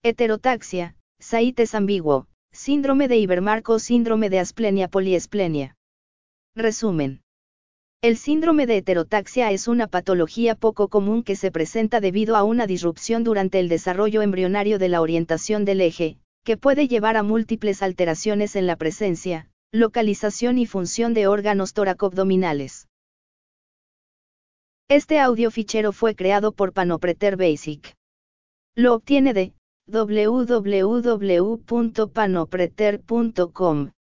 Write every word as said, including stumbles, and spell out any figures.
Heterotaxia, saites ambiguo, síndrome de Ibermark o síndrome de asplenia poliesplenia. Resumen. El síndrome de heterotaxia es una patología poco común que se presenta debido a una disrupción durante el desarrollo embrionario de la orientación del eje, que puede llevar a múltiples alteraciones en la presencia, localización y función de órganos toracoabdominales. Este audio fichero fue creado por Panopreter Basic. Lo obtiene de w w w punto panopreter punto com.